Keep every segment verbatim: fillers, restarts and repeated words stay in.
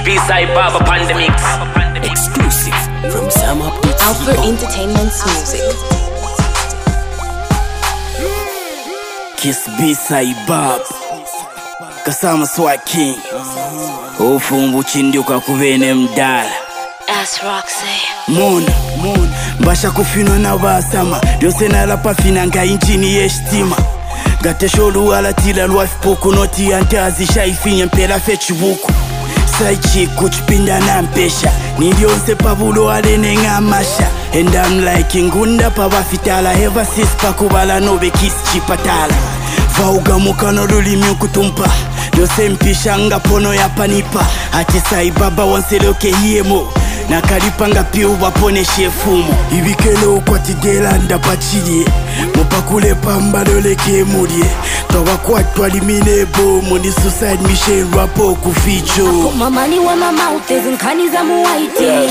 B-side Baba Pandemics. Exclusive from Sam Up to Alpha Entertainment's music. Kiss B-side Bob Kasama Swat King Ufumbu chinduka kuvene mdala As Roxy Mona, Mona Mbasha kufinwa na basama Yose na lapa finanga inchini yeshtima Gate sholu ala tila lwafi poku noti antazi shaifinye mpela fechi buku Saichi kuchipinda na mpesha Nilionse pabulo alene ngamasha And I'm like ngunda pa wafitala Ever since pakubala nobe kiss chipatala Vauga mukano lulimi ukutumpa Yose mpisha nga pono ya panipa Ati sai baba wanseloke hiemo Na kalipanga piu wapone shefumo Ibikelo kwa tidela ndapachilie Mupakule pamba loleke mulie Tawa kwa tualimine bomo Ni suicide mission rapo kuficho Put my money where my mouth is and kani za muwaiti yes.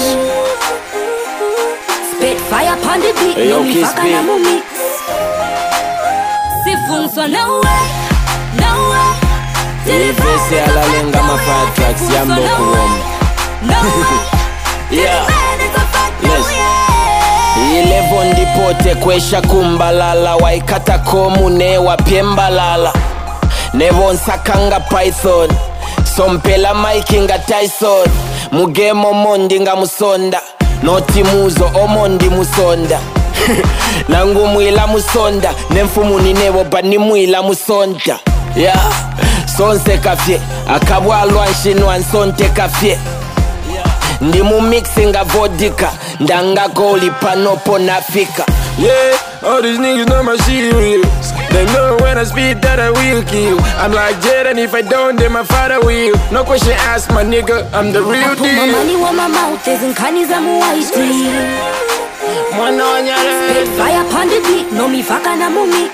Spit fire upon the beat hey, no mi faka na mumix Sifung so no way, no way Nivese ala lenga ma fire tracks yambo kuwoma No way Yeah Yes Eleven dipote kwesha kumbalala Waikata komu ne wapiembalala Nevon sakanga python Sompela maikinga Tyson Mugemo mondi nga musonda Noti muzo omondi musonda Nangu mwila musonda Nemfumu ni nebo bani mwila musonda Yeah Sonse kafye Akabwa alwanshinwa nsonte kafye Ndi mu mixinga vodka Ndanga goli panopo nafika Yeah, all these niggas know my shit real. They know when I speak that I will kill. I'm like Jet and if I don't then my father will. No question asked my nigga, I'm the real deal. I put my money where my mouth is and kani za muwaiti Spit fire upon the beat, no mi faka na mumix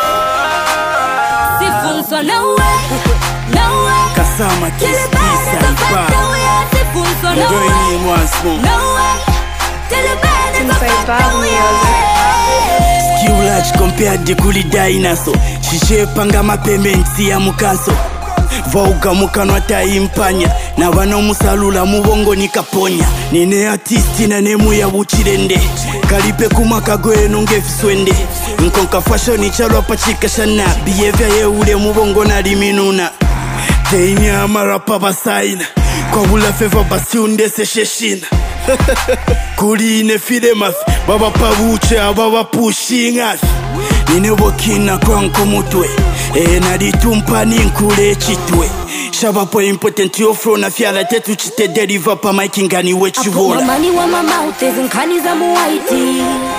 Sifung so no way, no way Kasama Kiss B-side Bob Sifung so no Join way, in once more no way Till the band is a fact, no way Skill large compared to kuli dinosaur Shishe panga mapembe nsi ya mukanso Vauga mukano atayimpanya Na wano musalula mubongo nikaponya Nine artisti na nemu ya uchirende Kalipe kumaka goe nunge fiswende Nkonka fashion chalo pachika shana Behavior ye ule mubongo na liminuna Teini amarapa basaina Kwa wula feva basi undese sheshina Kuli ine fide mafi Baba pabuche baba pushing afi Nine wakina kwanko mutwe E naditumpa ninkule chitwe Shaba po important yofro na fiala tetu chite deriva pa maikingani wechivola I put my money where my mouth is and kani za muwaiti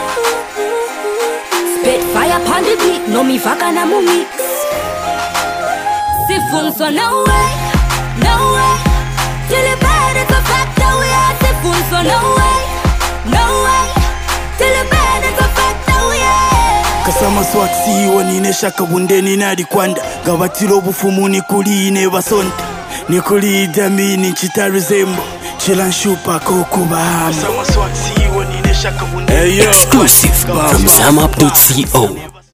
Spit fire upon the beat, no mi faka na mumix Sifung so no way, no way Till the band is a fact, no way Sifung so no way, no way Till the band is a fact, no way Kasama Swat siwa nine shaka wundeni nadi kwanda Gabatilo bufumu nikuli ine basonta Nikuli idami ni chitari zembo Chilanshupa koko bahama Kasama Swat siwa nine shaka wundeni Exclusive from Sam Up to C O